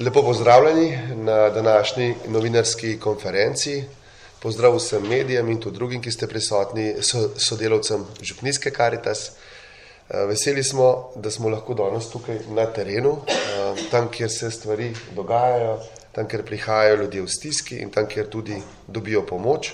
Lepo pozdravljeni na današnji novinarski konferenci. Pozdrav vsem medijem in tudi drugim, ki ste prisotni, sodelavcem Župnijske Karitas. Veseli smo, da smo lahko danes tukaj na terenu, tam, kjer se stvari dogajajo, tam, kjer prihajajo ljudje v stiski in tam, kjer tudi dobijo pomoč.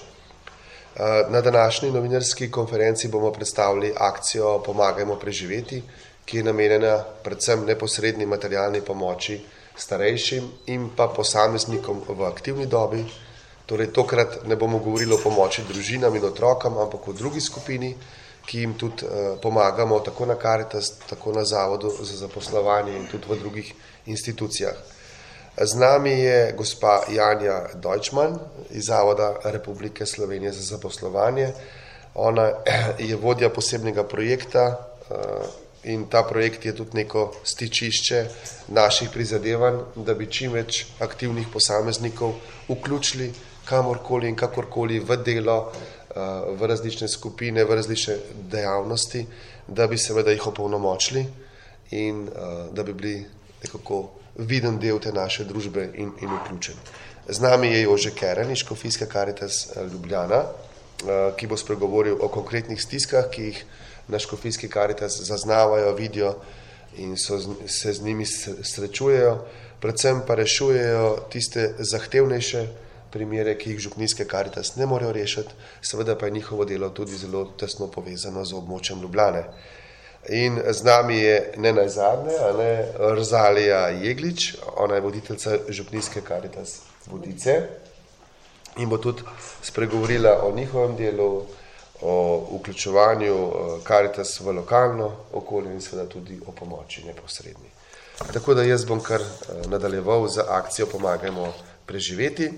Na današnji novinarski konferenci bomo predstavili akcijo Pomagajmo preživeti, ki je namenjena predvsem neposredni materialni pomoči starejšim in pa posameznikom v aktivni dobi. Torej, tokrat ne bomo govorili o pomoči družinam in otrokom, ampak o drugi skupini, ki jim tudi pomagamo tako na Karitas, tako na Zavodu za zaposlovanje in tudi v drugih institucijah. Z nami je gospa Janja Deutschmann iz Zavoda Republike Slovenije za zaposlovanje. Ona je vodja posebnega projekta in ta projekt je tudi neko stičišče naših prizadevanj, da bi čim več aktivnih posameznikov vključili kamorkoli in kakorkoli v delo, v različne skupine, v različne dejavnosti, da bi seveda jih opolnomočili in da bi bili nekako viden del te naše družbe in vključen. Z nami je Jože Keren iz Škofijske Karitas Ljubljana, ki bo spregovoril o konkretnih stiskah, ki jih na Škofijski Karitas zaznavajo, vidijo in se z njimi srečujejo, predvsem pa rešujejo tiste zahtevnejše primere, ki jih Župnijske Karitas ne morejo rešiti, seveda pa je njihovo delo tudi zelo tesno povezano z območjem Ljubljane. In z nami je ne nazadnje Rozalija Jeglič, ona je voditeljica Župnijske Karitas Vodice in bo tudi spregovorila o njihovem delu, o vključevanju Karitas v lokalno okolje in seveda tudi o pomoči neposredni. Tako da jaz bom kar nadaljeval z akcijo Pomagajmo preživeti.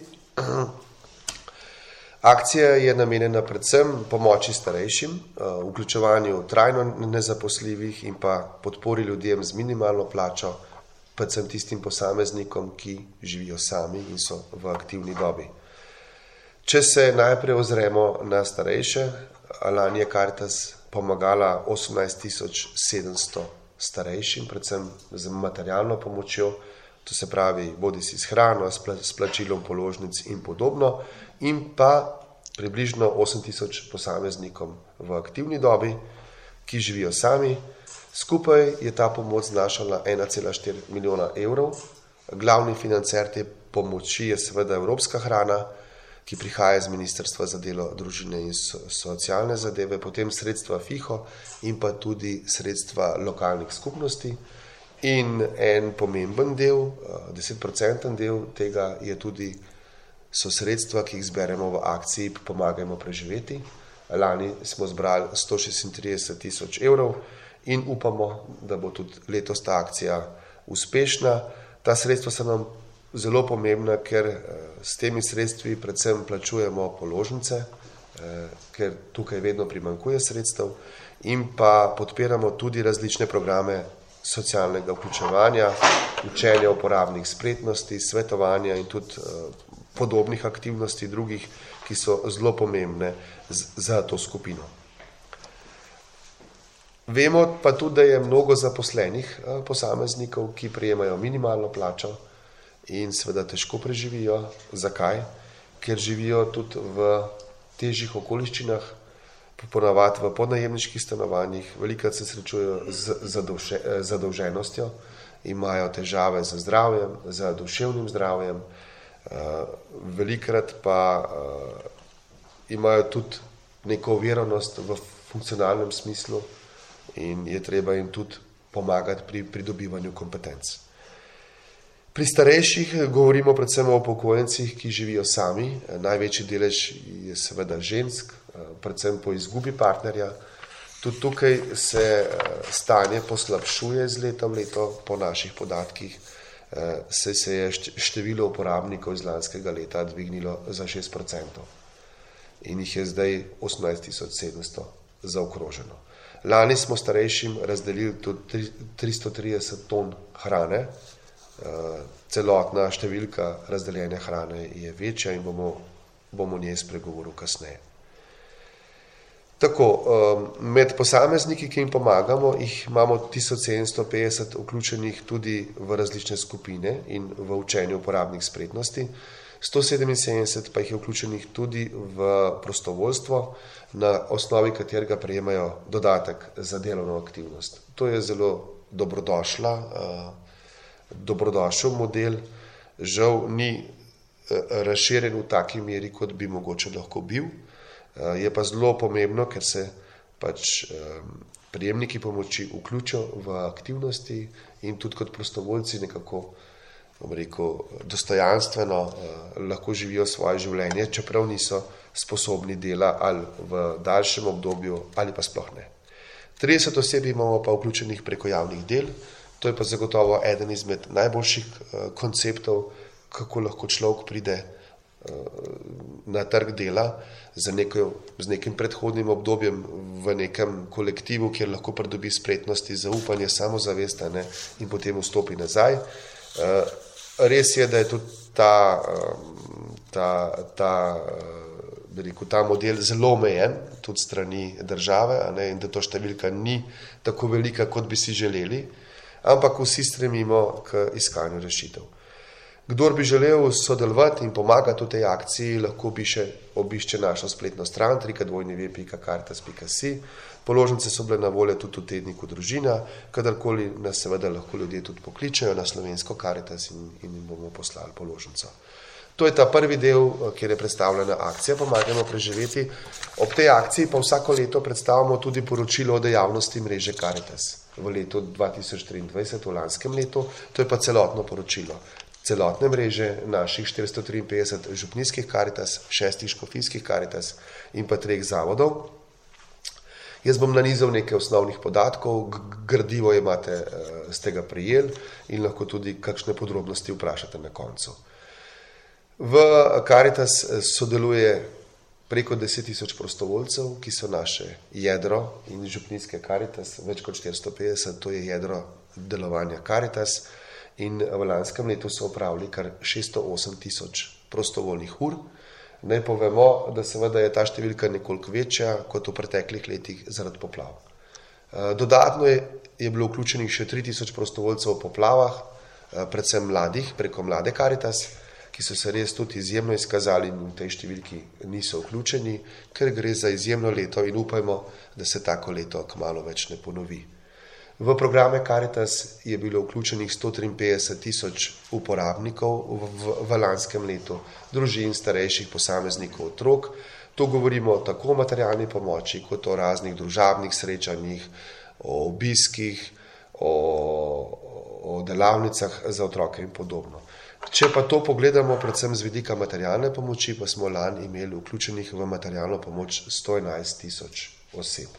Akcija je namenjena predvsem pomoči starejšim, vključevanju trajno nezaposljivih in pa podpori ljudem z minimalno plačo, predvsem tistim posameznikom, ki živijo sami in so v aktivni dobi. Če se najprej ozremo na starejše, lani je Karitas pomagala 18.700 starejšim, predvsem z materialno pomočjo, to se pravi bodisi s hrano, s plačilom položnic in podobno, in pa približno 8.000 posameznikom v aktivni dobi, ki živijo sami. Skupaj je ta pomoč znašala 1,4 milijona evrov. Glavni financer te pomoči je seveda Evropska hrana, ki prihaja iz Ministrstva za delo, družine in socialne zadeve, potem sredstva FIHO in pa tudi sredstva lokalnih skupnosti. In en pomemben del, 10% del tega so sredstva, ki jih zberemo v akciji Pomagajmo preživeti. Lani smo zbrali 136.000 evrov in upamo, da bo tudi letos ta akcija uspešna. Ta sredstva so nam zelo pomembna, ker s temi sredstvi predvsem plačujemo položnice, ker tukaj vedno primanjkuje sredstev, in pa podpiramo tudi različne programe socialnega vključevanja, učenja uporabnih spretnosti, svetovanja in tudi podobnih aktivnosti drugih, ki so zelo pomembne za to skupino. Vemo pa tudi, da je mnogo zaposlenih posameznikov, ki prejemajo minimalno plačo in seveda težko preživijo. Zakaj? Ker živijo tudi v težjih okoliščinah, ponavadi v podnajemniških stanovanjih, velikokrat se srečujejo z zadolženostjo, imajo težave z zdravjem, z duševnim zdravjem, velikokrat pa imajo tudi neko oviranost v funkcionalnem smislu in je treba jim tudi pomagati pri pridobivanju kompetenc. Pri starejših govorimo predvsem o upokojencih, ki živijo sami. Največji delež je seveda žensk, predvsem po izgubi partnerja. Tudi tukaj se stanje poslabšuje z leta v leto, po naših podatkih se je število uporabnikov iz lanskega leta dvignilo za 6% in jih je zdaj 18.700 zaokroženo. Lani smo starejšim razdelili tudi 330 ton hrane. Celotna številka razdeljene hrane je večja in bomo o njej spregovoril kasneje. Tako, med posamezniki, ki jim pomagamo, jih imamo 1750 vključenih tudi v različne skupine in v učenju uporabnih spretnosti, 177 pa jih je vključenih tudi v prostovoljstvo, na osnovi katerega prejemajo dodatek za delovno aktivnost. To je zelo dobrodošel model, žal ni razširjen v taki meri, kot bi mogoče lahko bil. Je pa zelo pomembno, ker se prejemniki pomoči vključijo v aktivnosti in tudi kot prostovoljci nekako, dostojanstveno lahko živijo svoje življenje, čeprav niso sposobni dela ali v daljšem obdobju ali pa sploh ne. 30 oseb imamo pa vključenih preko javnih del, to je pa zagotovo eden izmed najboljših konceptov, kako lahko človek pride na trg dela z nekim predhodnim obdobjem v nekem kolektivu, kjer lahko pridobi spretnosti, zaupanje, samozavest in potem vstopi nazaj. Res je, da je tudi ta model zelo omejen, tudi strani države, in da to številka ni tako velika, kot bi si želeli, ampak vsi stremimo k iskanju rešitev. Kdor bi želel sodelovati in pomagati v tej akciji, lahko obišče našo spletno stran www.caritas.si. Položnice so bile na voljo tudi v tedniku Družina, kadarkoli nas seveda lahko ljudje tudi pokličejo na slovensko Caritas in jim bomo poslali položnico. To je ta prvi del, kjer je predstavljena akcija Pomagajmo preživeti. Ob tej akciji pa vsako leto predstavljamo tudi poročilo o dejavnosti mreže Caritas v letu 2023, v lanskem letu. To je pa celotno poročilo celotne mreže naših 453 župnijskih Caritas, 6 škofijskih Caritas in pa 3 zavodov. Jaz bom nanizal nekaj osnovnih podatkov, gradivo imate z tega prejeli in lahko tudi kakšne podrobnosti vprašate na koncu. V Caritas sodeluje preko 10.000 prostovoljcev, ki so naše jedro in župnijske Caritas, več kot 450, to je jedro delovanja Caritas. In v lanskem letu so opravili kar 608.000 prostovoljnih ur. Naj povemo, da seveda je ta številka nekoliko večja kot v preteklih letih zaradi poplav. Dodatno je bilo vključenih še 3.000 prostovoljcev v poplavah, predvsem mladih, preko mlade Caritas, ki so se res tudi izjemno izkazali in v tej številki niso vključeni, ker gre za izjemno leto in upajmo, da se tako leto kmalu več ne ponovi. V programe Caritas je bilo vključenih 153.000 uporabnikov v lanskem letu, družin, starejših posameznikov, otrok. To govorimo tako o materialni pomoči, kot o raznih družabnih srečanjih, o obiskih, o delavnicah za otroke in podobno. Če pa to pogledamo predvsem z vidika materialne pomoči, pa smo lani imeli vključenih v materialno pomoč 111.000 oseb.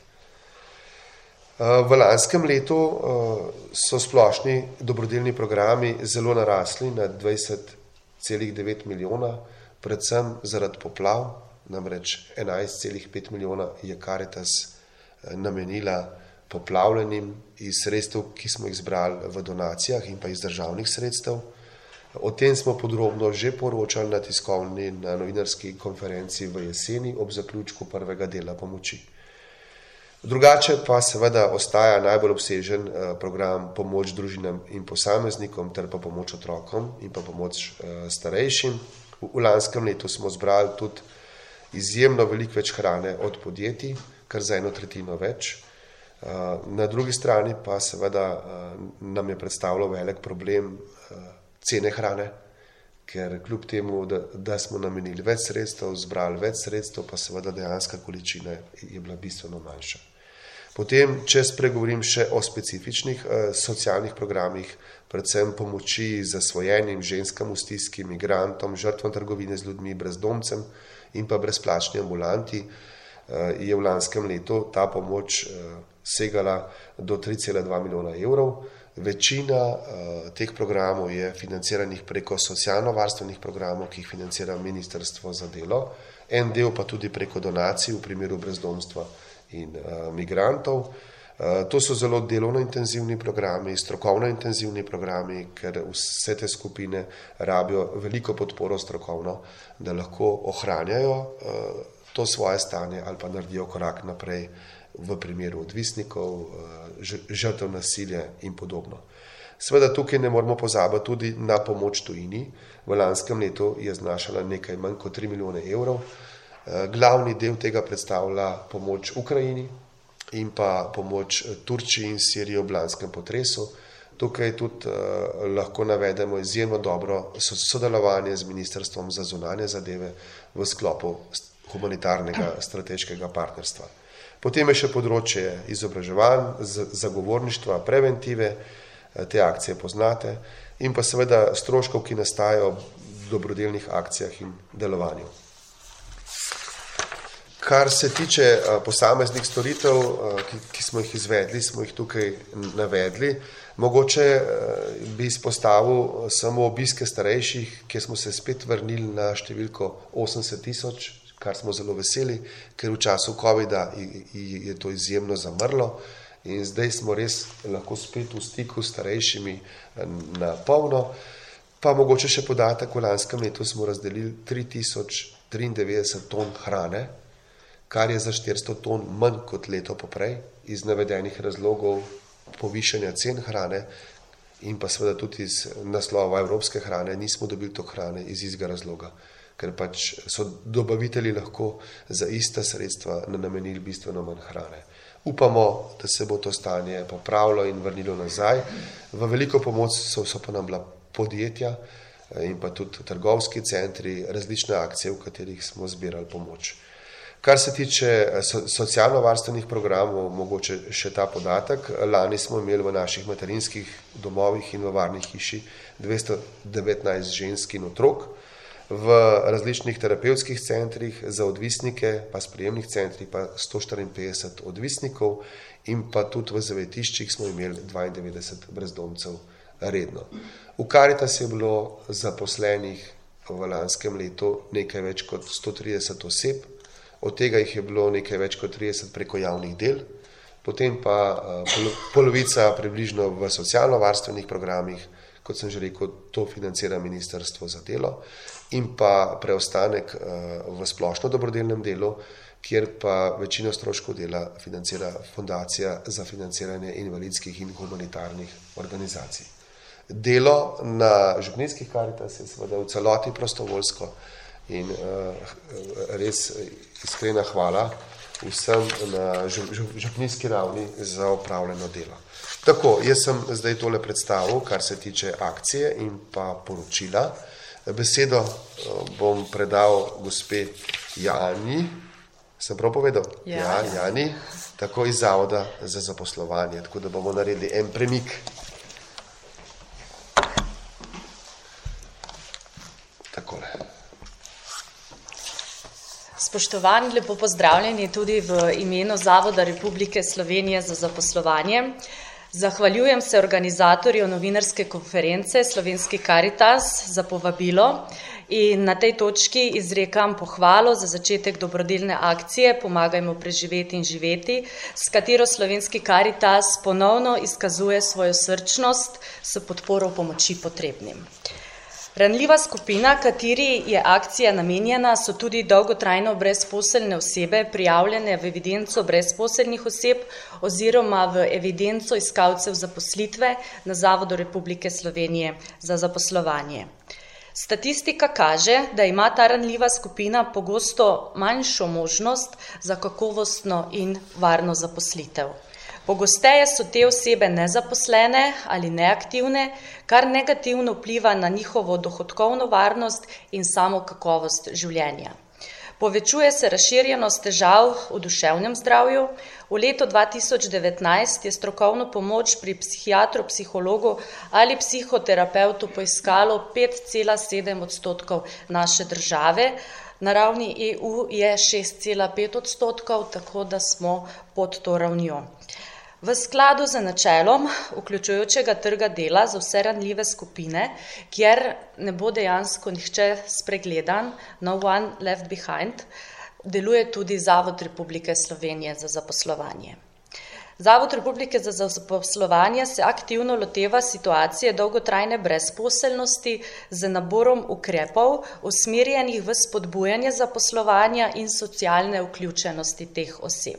V lanskem letu so splošni dobrodelni programi zelo narasli na 20,9 milijona, predvsem zaradi poplav, namreč 11,5 milijona je Caritas namenila poplavljenim iz sredstev, ki smo jih zbrali v donacijah in pa iz državnih sredstev. O tem smo podrobno že poročali na tiskovni, na novinarski konferenci v jeseni ob zaključku prvega dela pomoči. Drugače pa seveda ostaja najbolj obsežen program pomoč družinam in posameznikom ter pa pomoč otrokom in pa pomoč starejšim. V lanskem letu smo zbrali tudi izjemno veliko več hrane od podjetij, kar za 1/3 več. Na drugi strani pa seveda nam je predstavljal velik problem cene hrane, ker kljub temu, da smo namenili več sredstev, zbrali več sredstev, pa seveda dejanska količina je bila bistveno manjša. Potem, če spregovorim še o specifičnih socialnih programih, predvsem pomoči zasvojenim ženskam v stiski, migrantom, žrtvam trgovine z ljudmi, brezdomcem in pa brezplačni ambulanti, je v lanskem letu ta pomoč segala do 3,2 milijona evrov. Večina teh programov je financiranih preko socialno-varstvenih programov, ki jih financira Ministrstvo za delo, en del pa tudi preko donacij v primeru brezdomstva in migrantov. To so zelo delovno intenzivni programi, strokovno intenzivni programi, ker vse te skupine rabijo veliko podporo strokovno, da lahko ohranjajo to svoje stanje ali pa naredijo korak naprej v primeru odvisnikov, žrtev nasilja in podobno. Seveda tukaj ne moramo pozabiti tudi na pomoč tujini. V lanskem letu je znašala nekaj manj kot 3 milijone evrov. Glavni del tega predstavlja pomoč Ukrajini in pa pomoč Turčiji in Siriji ob lanskem potresu. Tukaj tudi lahko navedemo izjemno dobro sodelovanje z Ministrstvom za zunanje zadeve v sklopu humanitarnega strateškega partnerstva. Potem je še področje izobraževanj, zagovorništva, preventive, te akcije poznate, in pa seveda stroškov, ki nastajajo v dobrodelnih akcijah in delovanju. Kar se tiče posameznih storitev, ki smo jih izvedli, smo jih tukaj navedli. Mogoče bi izpostavil samo obiske starejših, kjer smo se spet vrnili na številko 80 000, kar smo zelo veseli, ker v času COVID-a je to izjemno zamrlo in zdaj smo res lahko spet v stiku s starejšimi na polno. Pa mogoče še podatek, v lanskem letu smo razdelili 3093 ton hrane, kar je za 400 ton manj kot leto poprej, iz navedenih razlogov povišanja cen hrane in pa seveda tudi iz naslova evropske hrane nismo dobili to hrane iz istega razloga, ker pač so dobavitelji lahko za ista sredstva namenili bistveno manj hrane. Upamo, da se bo to stanje popravilo in vrnilo nazaj. V veliko pomoč so pa nam bila podjetja in pa tudi trgovski centri, različne akcije, v katerih smo zbirali pomoč. Kar se tiče socialno-varstvenih programov, mogoče še ta podatek. Lani smo imeli v naših materinskih domovih in v varni hiši 219 žensk in otrok, v različnih terapevtskih centrih za odvisnike, pa sprejemnih centrih pa 154 odvisnikov in pa tudi v zavetiščih smo imeli 92 brezdomcev redno. V Karitas je bilo zaposlenih v lanskem letu nekaj več kot 130 oseb, od tega jih je bilo nekaj več kot 30 preko javnih del, potem pa polovica približno v socialno-varstvenih programih, kot sem že rekel, to financira Ministrstvo za delo, in pa preostanek v splošno dobrodelnem delu, kjer pa večino stroškov dela financira Fundacija za financiranje invalidskih in humanitarnih organizacij. Delo na župnijskih Karitas je seveda v celoti prostovoljsko in res iskrena hvala vsem na župnijski ravni za opravljeno delo. Tako, jaz sem zdaj tole predstavil, kar se tiče akcije in pa poročila. Besedo bom predal gospe Jani, sem prav povedal? Ja, Jani, tako iz Zavoda za zaposlovanje, tako da bomo naredili en premik. Takole. Spoštovani, lepo pozdravljeni tudi v imenu Zavoda Republike Slovenije za zaposlovanje. Zahvaljujem se organizatorju novinarske konference Slovenski Karitas za povabilo in na tej točki izrekam pohvalo za začetek dobrodelne akcije Pomagajmo preživeti in živeti, s katero Slovenski Karitas ponovno izkazuje svojo srčnost s podporo pomoči potrebnim. Ranljiva skupina, kateri je akcija namenjena, so tudi dolgotrajno brezposelne osebe, prijavljene v evidenco brezposelnih oseb oziroma v evidenco iskalcev zaposlitve na Zavodu Republike Slovenije za zaposlovanje. Statistika kaže, da ima ta ranljiva skupina pogosto manjšo možnost za kakovostno in varno zaposlitev. Pogosteje so te osebe nezaposlene ali neaktivne, kar negativno vpliva na njihovo dohodkovno varnost in samo kakovost življenja. Povečuje se razširjenost težav v duševnem zdravju. V letu 2019 je strokovno pomoč pri psihiatru, psihologu ali psihoterapeutu poiskalo 5,7% naše države. Na ravni EU je 6,5%, tako da smo pod to ravnjo. V skladu z načelom vključujočega trga dela za vse ranljive skupine, kjer ne bo dejansko nihče spregledan, no one left behind, deluje tudi Zavod Republike Slovenije za zaposlovanje. Zavod Republike za zaposlovanje se aktivno loteva situacije dolgotrajne brezposelnosti z naborom ukrepov, usmerjenih v spodbujanje zaposlovanja in socialne vključenosti teh oseb.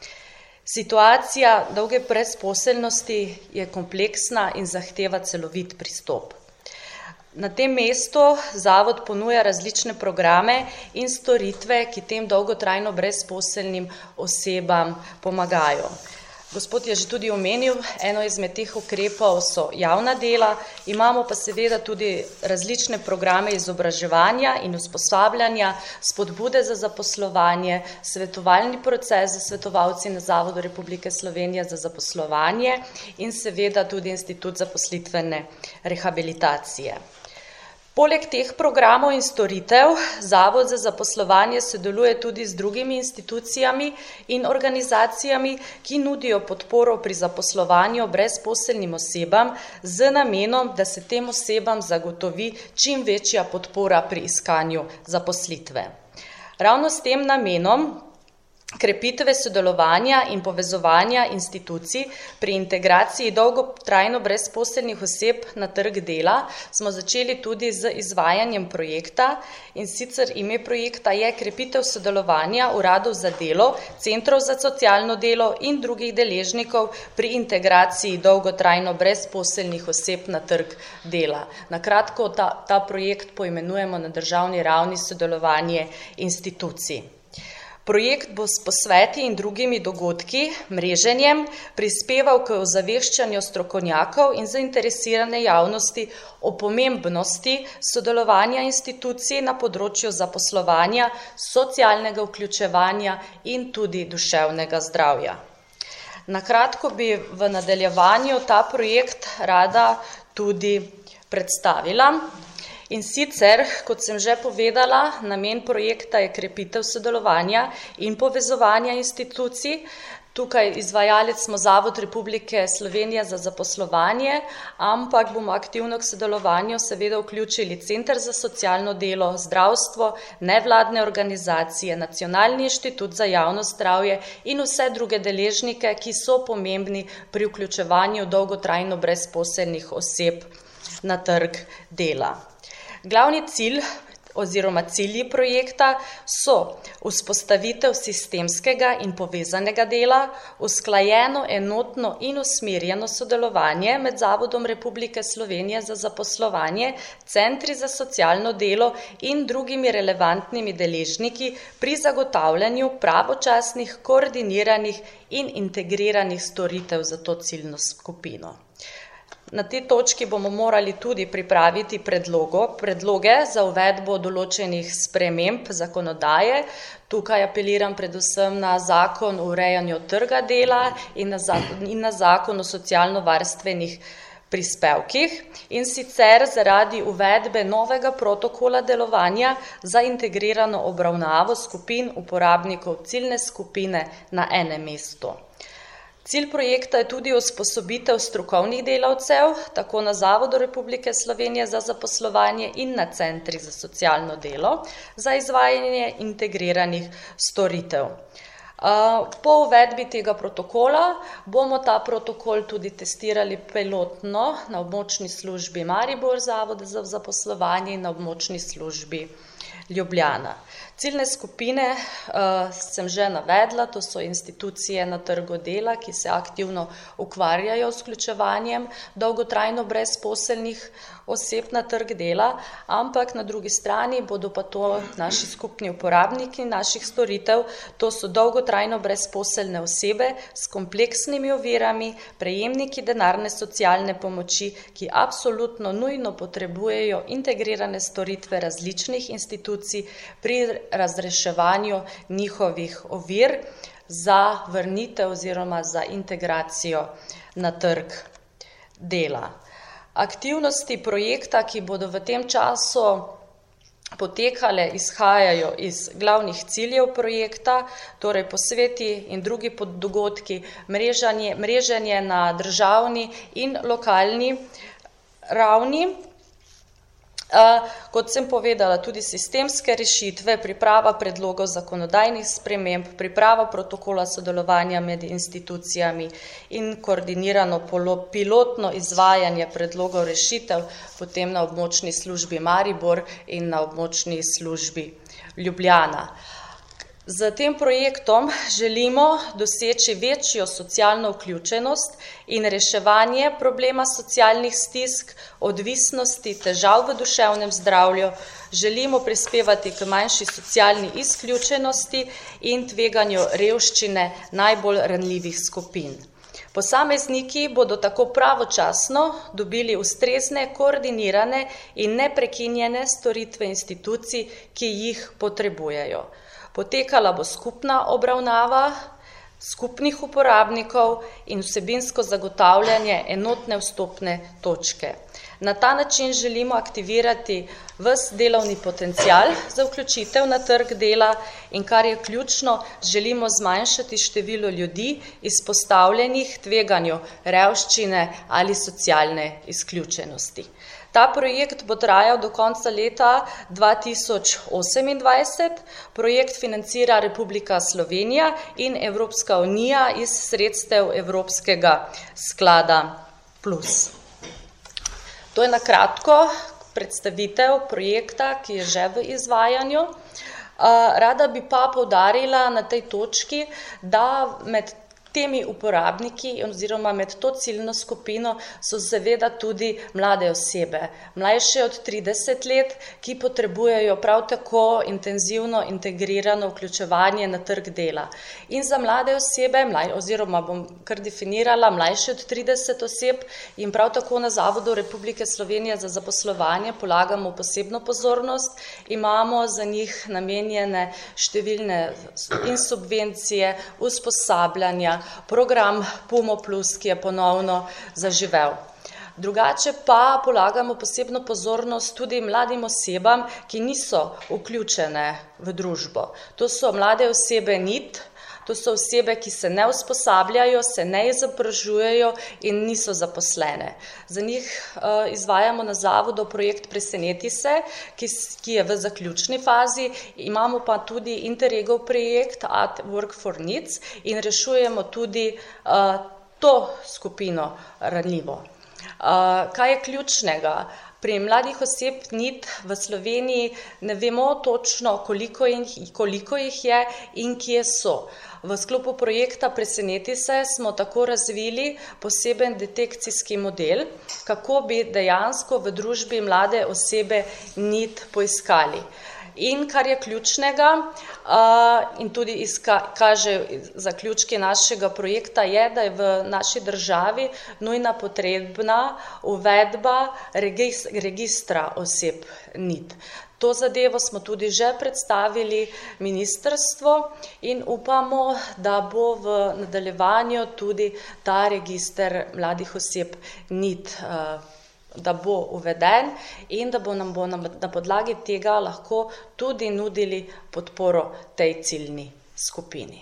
Situacija dolge brezposelnosti je kompleksna in zahteva celovit pristop. Na tem mestu zavod ponuja različne programe in storitve, ki tem dolgotrajno brezposelnim osebam pomagajo. Gospod je že tudi omenil, eno izmed teh ukrepov so javna dela, imamo pa seveda tudi različne programe izobraževanja in usposabljanja, spodbude za zaposlovanje, svetovalni proces za svetovalci na Zavodu Republike Slovenije za zaposlovanje in seveda tudi Institut zaposlitvene rehabilitacije. Poleg teh programov in storitev, Zavod za zaposlovanje sodeluje tudi z drugimi institucijami in organizacijami, ki nudijo podporo pri zaposlovanju brezposelnim osebam z namenom, da se tem osebam zagotovi čim večja podpora pri iskanju zaposlitve. Ravno s tem namenom krepitve sodelovanja in povezovanja institucij pri integraciji dolgotrajno brezposelnih oseb na trg dela smo začeli tudi z izvajanjem projekta, in sicer ime projekta je krepitev sodelovanja uradov za delo, centrov za socialno delo in drugih deležnikov pri integraciji dolgotrajno brezposelnih oseb na trg dela. Na kratko, ta projekt poimenujemo na državni ravni sodelovanje institucij. Projekt bo s posveti in drugimi dogodki, mreženjem, prispeval k ozaveščanju strokovnjakov in zainteresirane javnosti o pomembnosti sodelovanja institucij na področju zaposlovanja, socialnega vključevanja in tudi duševnega zdravja. Na kratko bi v nadaljevanju ta projekt rada tudi predstavila. In sicer, kot sem že povedala, namen projekta je krepitev sodelovanja in povezovanja institucij. Tukaj izvajalec smo Zavod Republike Slovenije za zaposlovanje, ampak bomo aktivno k sodelovanju seveda vključili Center za socialno delo, zdravstvo, nevladne organizacije, Nacionalni inštitut za javno zdravje in vse druge deležnike, ki so pomembni pri vključevanju dolgotrajno brezposelnih oseb na trg dela. Glavni cilj oziroma cilji projekta so vzpostavitev sistemskega in povezanega dela, usklajeno, enotno in usmerjeno sodelovanje med Zavodom Republike Slovenije za zaposlovanje, centri za socialno delo in drugimi relevantnimi deležniki pri zagotavljanju pravočasnih, koordiniranih in integriranih storitev za to ciljno skupino. Na tej točki bomo morali tudi pripraviti predloge za uvedbo določenih sprememb zakonodaje. Tukaj apeliram predvsem na zakon o urejanju trga dela in na zakon o socialno-varstvenih prispevkih, in sicer zaradi uvedbe novega protokola delovanja za integrirano obravnavo skupin uporabnikov ciljne skupine na enem mestu. Cilj projekta je tudi usposobitev strokovnih delavcev, tako na Zavodu Republike Slovenije za zaposlovanje in na centrih za socialno delo, za izvajanje integriranih storitev. Po uvedbi tega protokola bomo ta protokol tudi testirali pilotno na območni službi Maribor Zavoda za zaposlovanje in na območni službi Ljubljana. Ciljne skupine sem že navedla, to so institucije na trgu dela, ki se aktivno ukvarjajo s vključevanjem dolgotrajno brezposelnih oseb na trg dela, ampak na drugi strani bodo pa to naši skupni uporabniki naših storitev, to so dolgotrajno brezposelne osebe s kompleksnimi ovirami, prejemniki denarne socialne pomoči, ki absolutno nujno potrebujejo integrirane storitve različnih institucij pri razreševanju njihovih ovir za vrnitev oziroma za integracijo na trg dela. Aktivnosti projekta, ki bodo v tem času potekale, izhajajo iz glavnih ciljev projekta, torej posveti in drugi dogodki, mreženje na državni in lokalni ravni. Kot sem povedala, tudi sistemske rešitve, priprava predlogov zakonodajnih sprememb, priprava protokola sodelovanja med institucijami in koordinirano pilotno izvajanje predlogov rešitev, potem na območni službi Maribor in na območni službi Ljubljana. Z tem projektom želimo doseči večjo socialno vključenost in reševanje problema socialnih stisk, odvisnosti, težav v duševnem zdravju, želimo prispevati k manjši socialni izključenosti in tveganju revščine najbolj ranljivih skupin. Posamezniki bodo tako pravočasno dobili ustrezne, koordinirane in neprekinjene storitve institucij, ki jih potrebujejo. Potekala bo skupna obravnava skupnih uporabnikov in vsebinsko zagotavljanje enotne vstopne točke. Na ta način želimo aktivirati ves delovni potencial za vključitev na trg dela in, kar je ključno, želimo zmanjšati število ljudi izpostavljenih tveganju revščine ali socialne izključenosti. Ta projekt bo trajal do konca leta 2028. Projekt financira Republika Slovenija in Evropska unija iz sredstev Evropskega sklada Plus. To je na kratko predstavitev projekta, ki je že v izvajanju. Rada bi pa poudarila na tej točki, da med temi uporabniki oziroma med to ciljno skupino so seveda tudi mlade osebe, mlajše od 30 let, ki potrebujejo prav tako intenzivno integrirano vključevanje na trg dela. In za mlade osebe, oziroma bom kar definirala, mlajše od 30 oseb, in prav tako na Zavodu Republike Slovenije za zaposlovanje polagamo posebno pozornost, imamo za njih namenjene številne in subvencije, usposabljanja, program Pumo Plus, ki je ponovno zaživel. Drugače pa polagamo posebno pozornost tudi mladim osebam, ki niso vključene v družbo. To so mlade osebe NEET, to so osebe, ki se ne usposabljajo, se ne izobražujejo in niso zaposlene. Za njih izvajamo na zavodu projekt Preseneti se, ki je v zaključni fazi, imamo pa tudi Interregov projekt At Work for Needs in rešujemo tudi to skupino ranljivo. Kaj je ključnega? Pri mladih oseb NEET v Sloveniji ne vemo točno, koliko jih je in kje so. V sklopu projekta Preseneti se smo tako razvili poseben detekcijski model, kako bi dejansko v družbi mlade osebe NEET poiskali. In kar je ključnega, in tudi kaže zaključki našega projekta, je, da je v naši državi nujna potrebna uvedba registra oseb NEET. To zadevo smo tudi že predstavili ministrstvu in upamo, da bo v nadaljevanju tudi ta register mladih oseb NEET da bo uveden in da bo nam na podlagi tega lahko tudi nudili podporo tej ciljni skupini.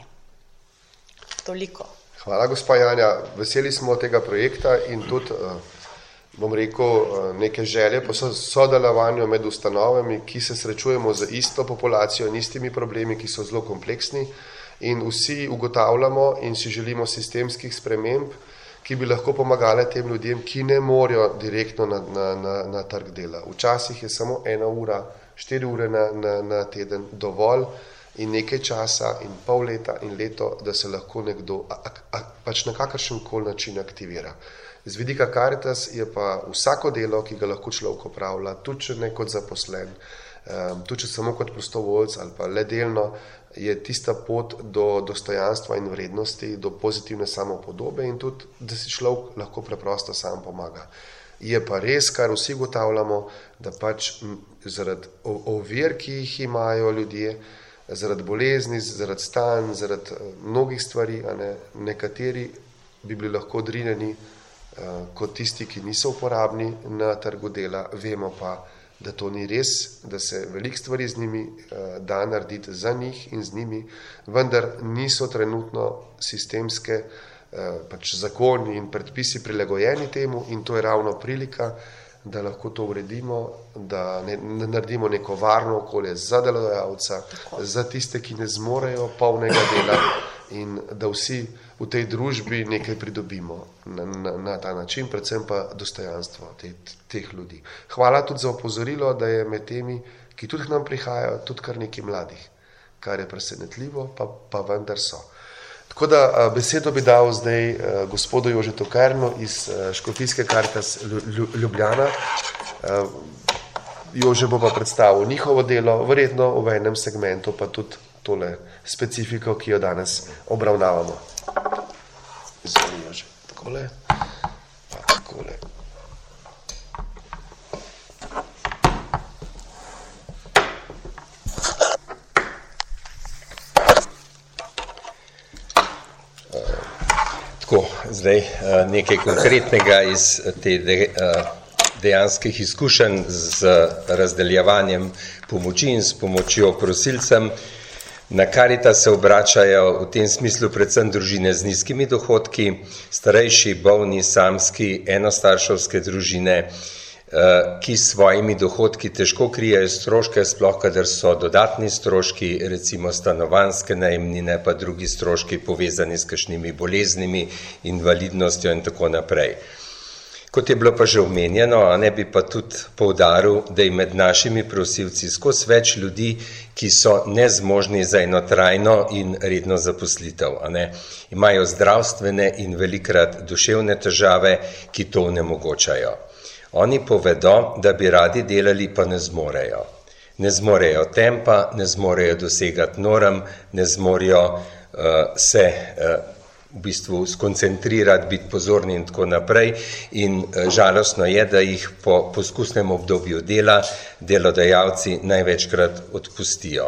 Toliko. Hvala, gospa Janja. Veseli smo tega projekta in tudi, bom rekel, neke želje po sodelovanju med ustanovami, ki se srečujemo z isto populacijo in istimi problemi, ki so zelo kompleksni, in vsi ugotavljamo in si želimo sistemskih sprememb, ki bi lahko pomagale tem ljudem, ki ne morejo direktno na trg dela. Včasih je samo 1 ura, 4 ure na teden dovolj in nekaj časa in pol leta in leto, da se lahko nekdo pač na kakršenkoli način aktivira. Z vidika Karitas je pa vsako delo, ki ga lahko človek opravlja, tudi če ne kot zaposlen, tudi če samo kot prostovoljec ali pa le delno, je tista pot do dostojanstva in vrednosti, do pozitivne samopodobe in tudi, da si človek lahko preprosto sam pomaga. Je pa res, kar vsi ugotavljamo, da pač zaradi ovir, ki jih imajo ljudje, zaradi bolezni, zaradi stanj, zaradi mnogih stvari, nekateri bi bili lahko odrinjeni kot tisti, ki niso uporabni na trgu dela, vemo pa, da to ni res, da se veliko stvari z njimi da narediti za njih in z njimi, vendar niso trenutno sistemske pač zakoni in predpisi prilagojeni temu in to je ravno prilika, da lahko to uredimo, da naredimo neko varno okolje za delodajalca, za tiste, ki ne zmorejo polnega dela in da vsi v tej družbi nekaj pridobimo na ta način, predvsem pa dostojanstvo teh ljudi. Hvala tudi za opozorilo, da je med temi, ki tudi k nam prihajajo, tudi kar nekaj mladih, kar je presenetljivo, pa vendar so. Tako da besedo bi dal zdaj gospodu Jožetu Kernu iz Škofijske Karitas Ljubljana. Jože bo pa predstavil njihovo delo, verjetno v enem segmentu pa tudi tole specifiko, ki jo danes obravnavamo. Izvoli, Jože. Takole. Pa takole. Tako, zdaj nekaj konkretnega iz te dejanskih izkušenj z razdeljevanjem pomoči in s pomočjo prosilcem. Na Karitas se obračajo v tem smislu predvsem družine z nizkimi dohodki, starejši, bolni, samski, enostarševske družine, ki s svojimi dohodki težko krijejo stroške, sploh kadar so dodatni stroški, recimo stanovanjske najemnine, pa drugi stroški povezani s kakšnimi boleznimi, invalidnostjo in tako naprej. Kot je bilo pa že omenjeno, ne bi pa tudi poudaril, da je med našimi prosilci skozi več ljudi, ki so nezmožni za eno trajno in redno zaposlitev. Imajo zdravstvene in velikrat duševne težave, ki to onemogočajo. Oni povedo, da bi radi delali, pa ne zmorejo. Ne zmorejo tempa, ne zmorejo dosegati norm, ne zmorejo se v bistvu skoncentrirati, biti pozorni in tako naprej. In žalostno je, da jih po poskusnem obdobju dela delodajalci največkrat odpustijo.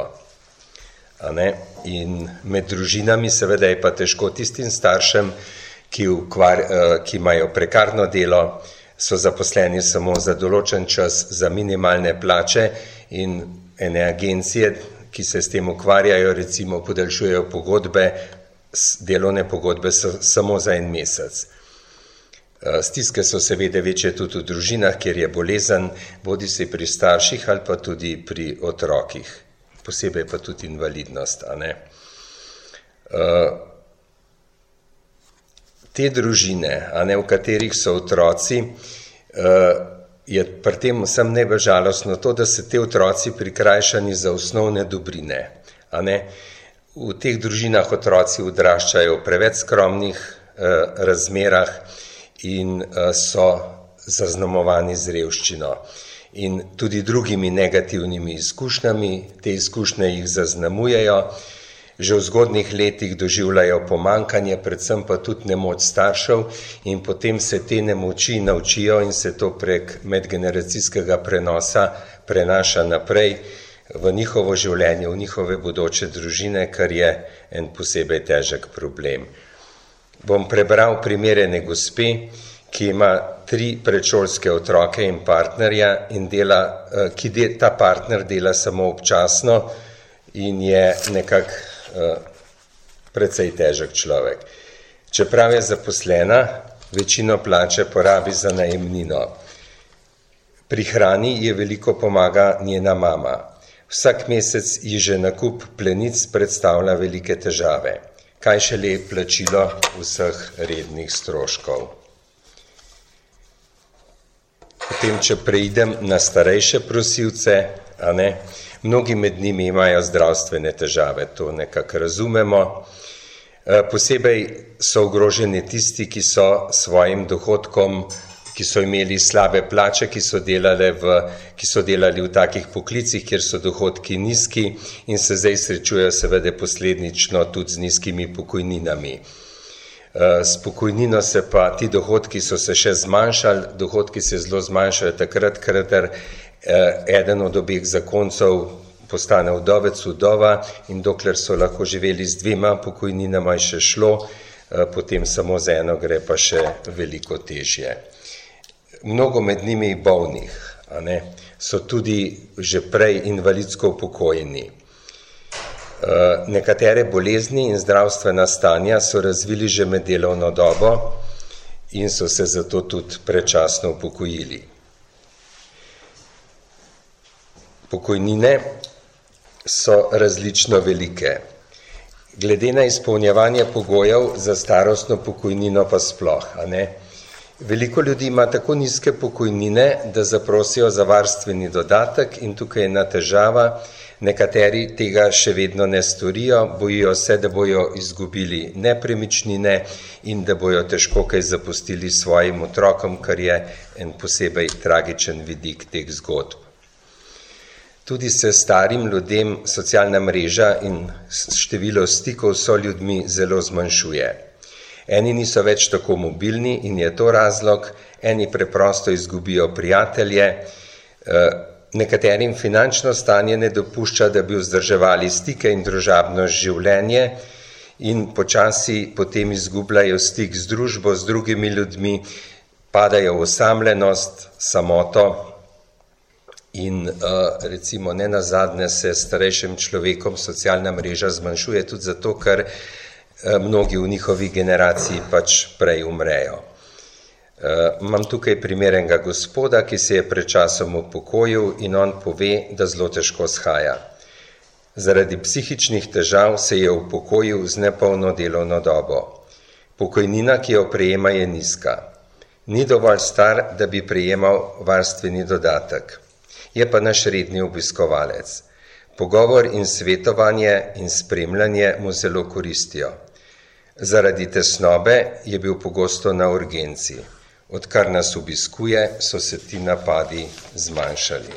In med družinami seveda je pa težko tistim staršem, ki imajo prekarno delo, so zaposleni samo za določen čas, za minimalne plače in ene agencije, ki se s tem ukvarjajo, recimo podaljšujejo pogodbe, delovne pogodbe samo za en mesec. Stiske so seveda večje tudi v družinah, kjer je bolezen, bodi se pri starših ali pa tudi pri otrokih, posebej pa tudi invalidnost. Te družine, v katerih so otroci, je pri tem vsem najbolj žalostno to, da se te otroci prikrajšani za osnovne dobrine. V teh družinah otroci odraščajo v preveč skromnih razmerah in so zaznamovani z revščino. In tudi drugimi negativnimi izkušnjami, te izkušnje jih zaznamujejo, že v zgodnjih letih doživljajo pomanjkanje, predvsem pa tudi nemoč staršev in potem se te nemoči naučijo in se to prek medgeneracijskega prenosa prenaša naprej v njihovo življenje, v njihove bodoče družine, kar je en posebej težek problem. Bom prebral primer ene gospe, ki ima 3 predšolske otroke in partnerja in ta partner dela samo občasno in je nekako precej težek človek. Čeprav je zaposlena, večino plače porabi za najemnino. Pri hrani je veliko pomaga njena mama. Vsak mesec ji že nakup plenic predstavlja velike težave. Kaj šele plačilo vseh rednih stroškov. Potem, če preidem na starejše prosilce, mnogi med njimi imajo zdravstvene težave, to nekako razumemo. Posebej so ogroženi tisti, ki so svojim dohodkom, ki so imeli slabe plače, ki so delali v takih poklicih, kjer so dohodki nizki in se zdaj srečujejo seveda posledično tudi z nizkimi pokojninami. S pokojnino se pa ti dohodki so se še zmanjšali, dohodki se zelo zmanjšajo takrat, kadar eden od obeh zakoncev postane vdovec, vdova in dokler so lahko živeli z 2 pokojninama je še šlo, potem samo z eno gre pa še veliko težje. Mnogo med njimi bolnih, so tudi že prej invalidsko upokojeni. Nekatere bolezni in zdravstvena stanja so razvili že med delovno dobo in so se zato tudi predčasno upokojili. Pokojnine so različno velike. Glede na izpolnjevanje pogojev za starostno pokojnino pa sploh, a ne? Veliko ljudi ima tako nizke pokojnine, da zaprosijo za varstveni dodatek in tukaj je ena težava. Nekateri tega še vedno ne storijo, bojijo se, da bojo izgubili nepremičnine in da bojo težko kaj zapustili svojim otrokom, kar je en posebej tragičen vidik teh zgodb. Tudi se starim ljudem socialna mreža in število stikov so ljudmi zelo zmanjšuje. Eni niso več tako mobilni in je to razlog, eni preprosto izgubijo prijatelje, nekaterim finančno stanje ne dopušča, da bi vzdrževali stike in družabno življenje in počasi potem izgubljajo stik z družbo, z drugimi ljudmi, padajo v osamljenost, samoto in recimo nenazadnje se starejšim človekom socialna mreža zmanjšuje tudi zato, ker mnogi v njihovi generaciji pač prej umrejo. Imam tukaj primer enega gospoda, ki se je pred časom upokojil in on pove, da zelo težko shaja. Zaradi psihičnih težav se je upokojil z nepolno delovno dobo. Pokojnina, ki jo prejema, je nizka. Ni dovolj star, da bi prejemal varstveni dodatek. Je pa naš redni obiskovalec. Pogovor in svetovanje in spremljanje mu zelo koristijo. Zaradi tesnobe je bil pogosto na urgenci. Odkar nas obiskuje, so se ti napadi zmanjšali.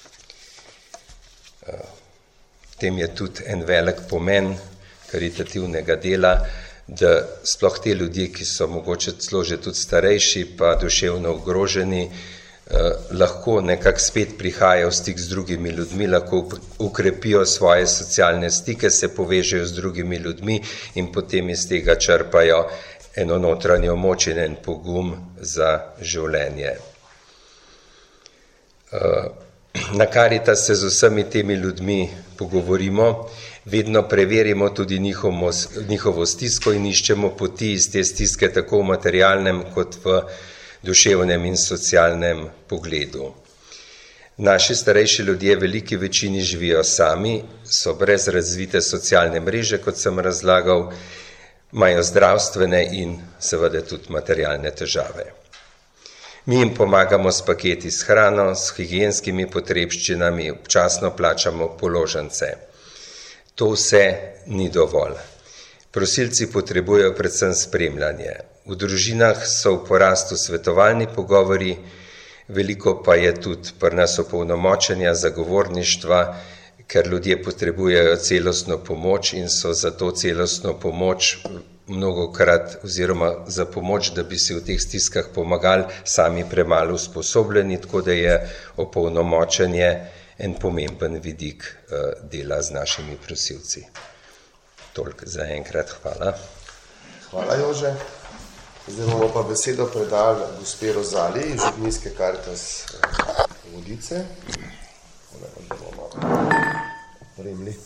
Tem je tudi en velik pomen karitativnega dela, da sploh te ljudje, ki so mogoče celo že tudi starejši pa duševno ogroženi, lahko nekako spet prihajajo v stik z drugimi ljudmi, lahko ukrepijo svoje socialne stike, se povežejo z drugimi ljudmi in potem iz tega črpajo eno notranjo moč in en pogum za življenje. Na Karitas se z vsemi temi ljudmi pogovorimo, vedno preverimo tudi njihovo stisko in iščemo poti iz te stiske tako v materialnem kot v duševnem in socialnem pogledu. Naši starejši ljudje v veliki večini živijo sami, so brez razvite socialne mreže, kot sem razlagal, imajo zdravstvene in seveda tudi materialne težave. Mi jim pomagamo s paketi s hrano, s higienskimi potrebščinami, občasno plačamo položnice. To vse ni dovolj. Prosilci potrebujejo predvsem spremljanje. V družinah so v porastu svetovalni pogovori, veliko pa je tudi pri nas opolnomočenja, zagovorništva, ker ljudje potrebujejo celostno pomoč in so za to celostno pomoč mnogokrat oziroma za pomoč, da bi si v teh stiskah pomagali, sami premalo usposobljeni, tako da je opolnomočenje en pomemben vidik dela z našimi prosilci. Toliko za enkrat, hvala. Hvala, Jože. Zdaj bomo pa besedo predali gospe Rozali iz Župnijske Karitas Vodice. Da bomo opremili.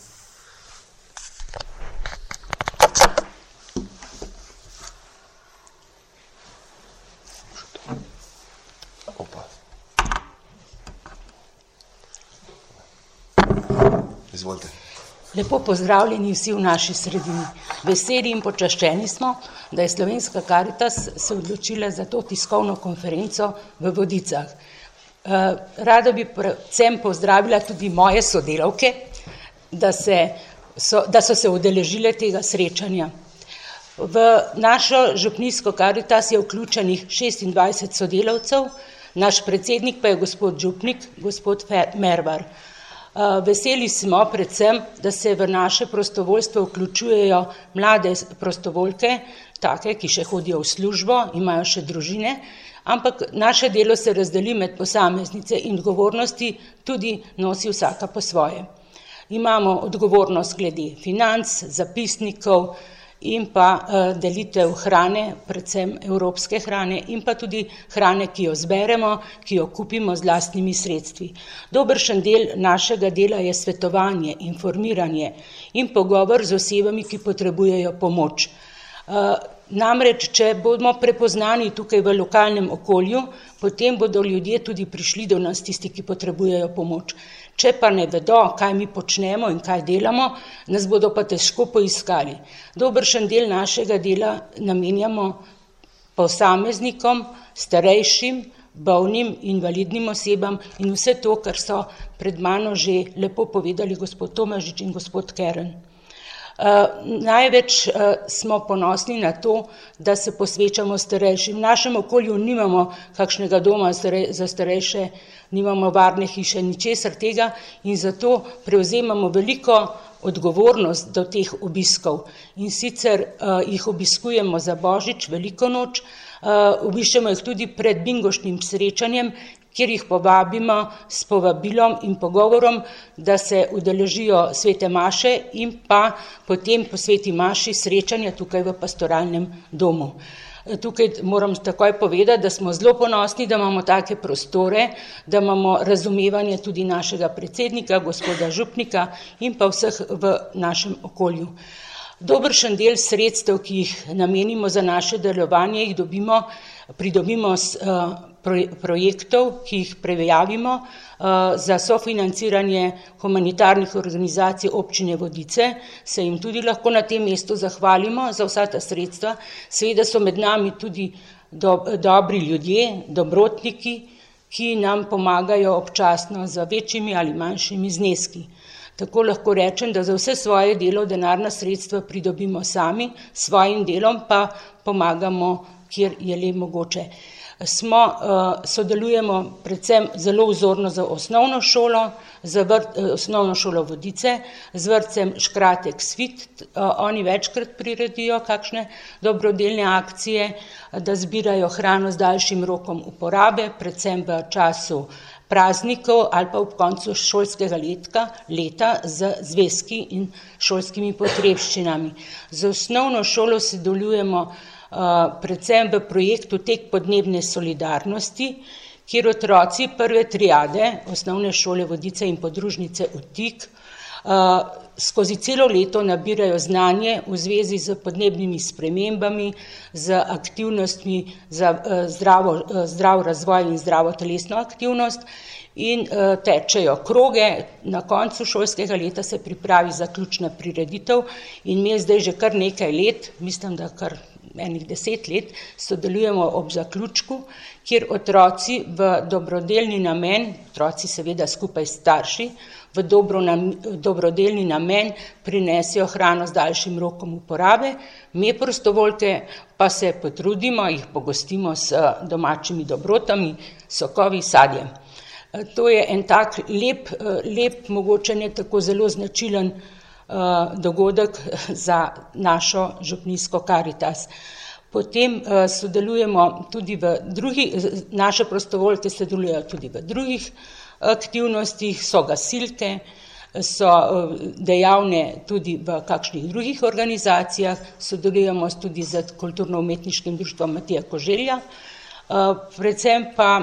Izvolite. Lepo pozdravljeni vsi v naši sredini. Veseli in počaščeni smo, da je Slovenska Karitas se odločila za to tiskovno konferenco v Vodicah. Rada bi predvsem pozdravila tudi moje sodelavke, da so se udeležile tega srečanja. V našo župnijsko Karitas je vključenih 26 sodelavcev, naš predsednik pa je gospod župnik, gospod Mervar. Veseli smo predvsem, da se v naše prostovoljstvo vključujejo mlade prostovoljke, take, ki še hodijo v službo, imajo še družine, ampak naše delo se razdeli med posameznice in odgovornosti tudi nosi vsaka po svoje. Imamo odgovornost glede financ, zapisnikov in pa delitev hrane, predvsem evropske hrane in pa tudi hrane, ki jo zberemo, ki jo kupimo z lastnimi sredstvi. Dobršen del našega dela je svetovanje, informiranje in pogovor z osebami, ki potrebujejo pomoč. Namreč, če bomo prepoznani tukaj v lokalnem okolju, potem bodo ljudje tudi prišli do nas, tisti, ki potrebujejo pomoč. Če pa ne vedo, kaj mi počnemo in kaj delamo, nas bodo pa težko poiskali. Dobršen del našega dela namenjamo posameznikom, starejšim, bolnim, invalidnim osebam in vse to, kar so pred mano že lepo povedali gospod Tomažič in gospod Keren. Največ smo ponosni na to, da se posvečamo starejšim. V našem okolju nimamo kakšnega doma za starejše, nimamo varne hiše, ničesar tega in zato prevzemamo veliko odgovornost do teh obiskov. In sicer jih obiskujemo za Božič, Veliko noč, obiščemo jih tudi pred bingošnim srečanjem, kjer jih povabimo s povabilom in pogovorom, da se udeležijo svete maše in pa potem po sveti maši srečanja tukaj v pastoralnem domu. Tukaj moram takoj povedati, da smo zelo ponosni, da imamo take prostore, da imamo razumevanje tudi našega predsednika, gospoda župnika in pa vseh v našem okolju. Dobršen del sredstev, ki jih namenimo za naše delovanje, jih pridobimo z projektov, ki jih prejavimo za sofinanciranje humanitarnih organizacij občine Vodice. Se jim tudi lahko na tem mestu zahvalimo za vsa ta sredstva. Seveda so med nami tudi dobri ljudje, dobrotniki, ki nam pomagajo občasno z večjimi ali manjšimi zneski. Tako lahko rečem, da za vse svoje delo denarna sredstva pridobimo sami, svojim delom pa pomagamo, kjer je le mogoče. Sodelujemo predvsem zelo vzorno za osnovno šolo Vodice, z vrtcem Škratek Svit. Oni večkrat priredijo kakšne dobrodelne akcije, da zbirajo hrano z daljšim rokom uporabe, predvsem v času praznikov ali pa ob koncu šolskega leta z zvezki in šolskimi potrebščinami. Z osnovno šolo sodelujemo predvsem v projektu Tek podnebne solidarnosti, kjer otroci prve triade osnovne šole Vodice in podružnice Vtik skozi celo leto nabirajo znanje v zvezi z podnebnimi spremembami, z aktivnostmi za zdrav razvoj in zdravo telesno aktivnost in tečejo kroge. Na koncu šolskega leta se pripravi zaključna prireditev in mi zdaj že kar nekaj let, mislim, da kar enih 10 let, sodelujemo ob zaključku, kjer otroci v dobrodelni namen, otroci seveda skupaj s starši, v dobrodelni namen prinesijo hrano z daljšim rokom uporabe, mi prostovoljke pa se potrudimo, jih pogostimo s domačimi dobrotami, sokovi, sadjem. To je en tak lep, mogoče ne tako zelo značilen dogodek za našo župnijsko Karitas. Potem sodelujemo tudi naše prostovoljke sodelujejo tudi v drugih aktivnostih, so gasilke, so dejavne tudi v kakšnih drugih organizacijah, sodelujemo tudi z kulturno-umetniškim društvom Matija Koželja. Predvsem pa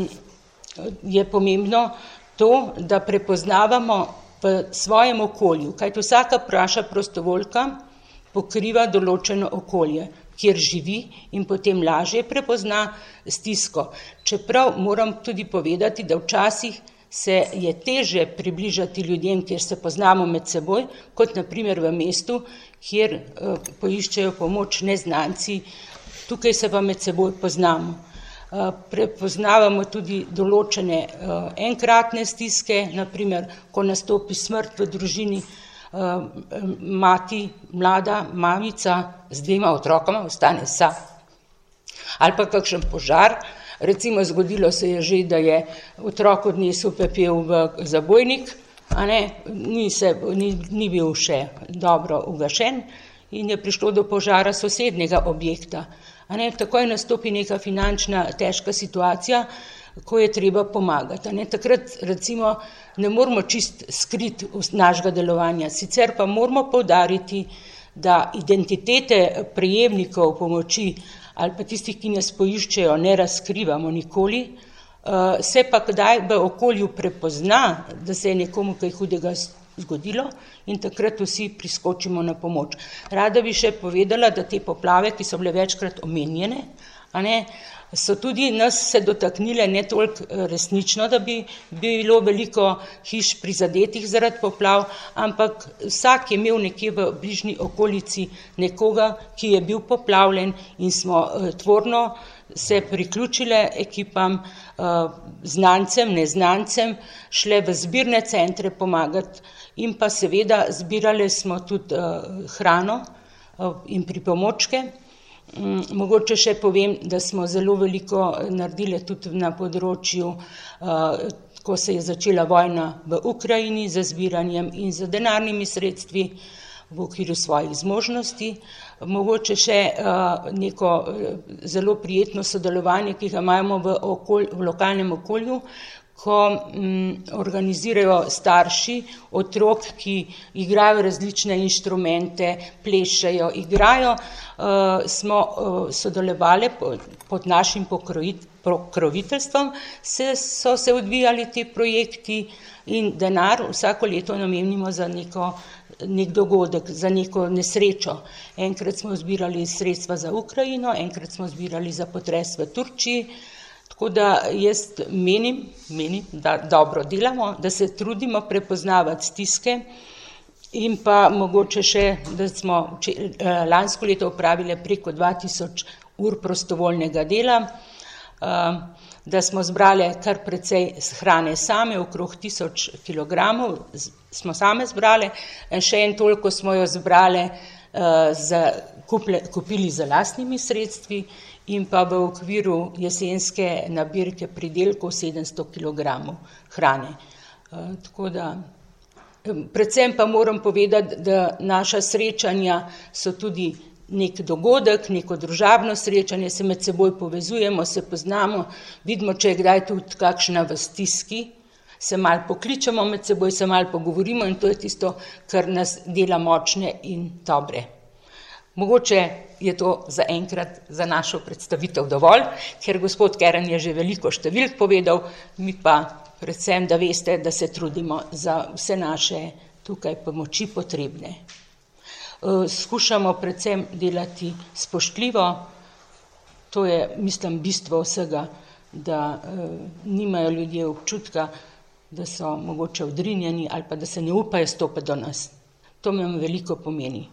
je pomembno to, da prepoznavamo v svojem okolju, kajti vsaka naša prostovoljka pokriva določeno okolje, kjer živi in potem lažje prepozna stisko. Čeprav moram tudi povedati, da včasih se je težje približati ljudem, kjer se poznamo med seboj, kot na primer v mestu, kjer poiščejo pomoč neznanci, tukaj se pa med seboj poznamo. Prepoznavamo tudi določene enkratne stiske, naprimer, ko nastopi smrt v družini, mati, mlada mamica z 2 otrokoma ostane sama. Ali pa kakšen požar, recimo zgodilo se je že, da je otrok odnesel pepel v zabojnik, ni bil še dobro ugašen in je prišlo do požara sosednjega objekta. Takoj nastopi neka finančna težka situacija, ko je treba pomagati. Takrat recimo ne moramo čist skriti našega delovanja, sicer pa moramo poudariti, da identitete prejemnikov pomoči ali pa tistih, ki nas poiščejo, ne razkrivamo nikoli, se pa kdaj v okolju prepozna, da se je nekomu kaj hudega zgodilo in takrat vsi priskočimo na pomoč. Rada bi še povedala, da te poplave, ki so bile večkrat omenjene, a ne, so tudi nas se dotaknile ne toliko resnično, da bi bilo veliko hiš prizadetih zaradi poplav, ampak vsak je imel nekje v bližnji okolici nekoga, ki je bil poplavljen in smo tvorno se priključile ekipam, znancem, neznancem, šle v zbirne centre pomagati in pa seveda zbirale smo tudi hrano in pripomočke. Mogoče še povem, da smo zelo veliko naredili tudi na področju, ko se je začela vojna v Ukrajini, z zbiranjem in z denarnimi sredstvi v okviru svojih zmožnosti. Mogoče še neko zelo prijetno sodelovanje, ki ga imamo v lokalnem okolju, ko organizirajo starši otrok, ki igrajo različne inštrumente, plešejo, igrajo, smo sodelovali pod našim pokroviteljstvom, so se odvijali ti projekti in denar vsako leto namenimo za nek dogodek, za neko nesrečo. Enkrat smo zbirali sredstva za Ukrajino, enkrat smo zbirali za potres v Turčiji. Tako da jaz menim, da dobro delamo, da se trudimo prepoznavati stiske in pa mogoče še, da smo lansko leto opravili preko 2000 ur prostovoljnega dela, da smo zbrali kar precej hrane same, okrog 1000 kilogramov smo same zbrali, še en toliko smo jo zbrali, kupili z lastnimi sredstvi in pa v okviru jesenske nabirke pridelkov 700 kilogramov hrane. Tako da, predvsem pa moram povedati, da naša srečanja so tudi nek dogodek, neko družabno srečanje, se med seboj povezujemo, se poznamo, vidimo, če je kdaj tudi kakšna v stiski, se malo pokličemo med seboj, se malo pogovorimo in to je tisto, kar nas dela močne in dobre. Mogoče je to za enkrat za našo predstavitev dovolj, ker gospod Keren je že veliko številk povedal, mi pa predvsem, da veste, da se trudimo za vse naše tukaj pomoči potrebne. Skušamo predvsem delati spoštljivo, to je, mislim, bistvo vsega, da nimajo ljudje občutka, da so mogoče odrinjeni ali pa da se ne upajo stopiti do nas. To mi veliko pomeni.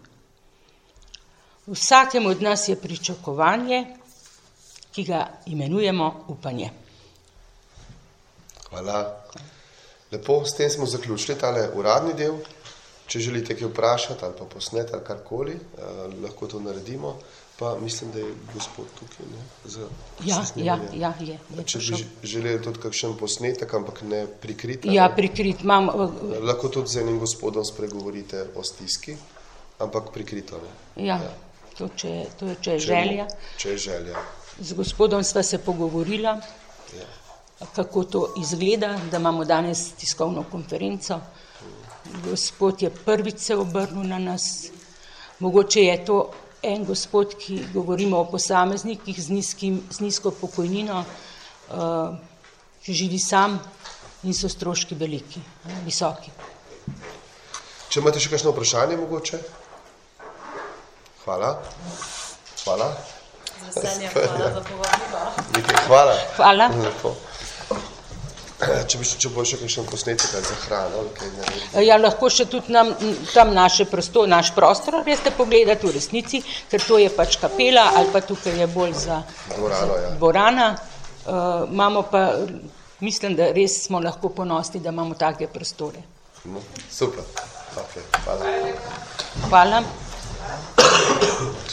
Vsakem od nas je pričakovanje, ki ga imenujemo upanje. Hvala. Lepo, s tem smo zaključili tale uradni del. Če želite kaj vprašati ali pa posneti ali karkoli, lahko to naredimo. Pa mislim, da je gospod tukaj. Ja, je. Če bi želeli tudi kakšen posnetek, ampak ne prikrit. Ja, prikrit. Lahko tudi z enim gospodom spregovorite o stiski, ampak prikrito. Ja. Če je želja. Če je želja. Z gospodom sva se pogovorila, kako to izgleda, da imamo danes tiskovno konferenco. Gospod je prvič se obrnil na nas. Mogoče je to en gospod, ki govorimo o posameznikih z nizko pokojnino, ki živi sam in so stroški veliki, visoki. Če imate še kakšno vprašanje mogoče? Hvala. Hvala. Veselje, hvala za povabilo. Hvala. Hvala. Lepo. Če bo še kakšen posnetek za hrano. Ja, lahko še tudi tam naš prostor, veste, pogledati v resnici, ker to je pač kapela ali pa tukaj je bolj za dvorana. Imamo pa, mislim, da res smo lahko ponosni, da imamo take prostore. Super. Okay. Hvala. Hvala.